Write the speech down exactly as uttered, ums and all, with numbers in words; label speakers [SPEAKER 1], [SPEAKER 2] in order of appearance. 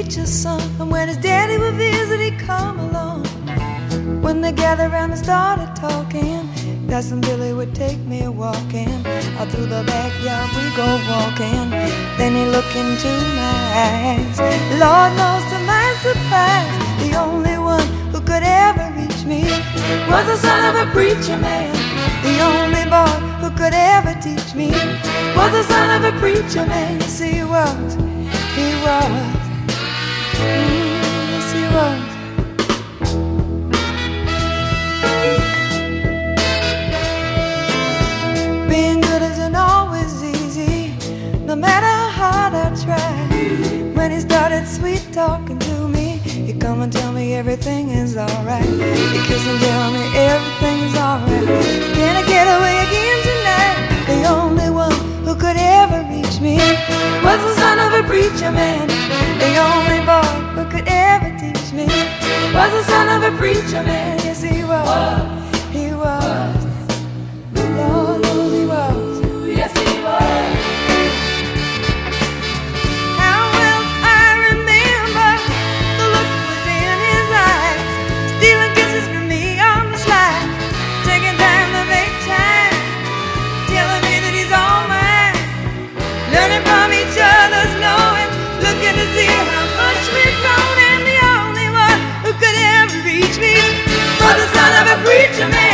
[SPEAKER 1] preacher's son, and when his daddy would visit, he'd come along. When they gathered around and started talking, Cousin Billy would take me walking. Out through the backyard we go walking. Then he looked into my eyes. Lord knows to my surprise, the only one who could ever reach me was the son of a preacher man. The only boy who could ever teach me was the son of a preacher man. Yes, he was, he was, mm, yes, he was. Being good isn't always easy, no matter how hard I try. When he started sweet talking to me, he'd come and tell me everything is alright. He'd kiss and tell me everything's alright. Can I get away again tonight? The only one who could ever reach me was the son of a preacher man. The only boy who could ever teach me was the son of a preacher man. Yes, he was, he was. Lord knows he was.
[SPEAKER 2] Yes, he was.
[SPEAKER 1] How well I remember the look was in his eyes, stealing kisses from me on the slide, taking time to make time, telling me that he's all mine, learning from each other's knowing, looking to see how much we've grown. And the only one who could ever reach me was the son of a preacher man.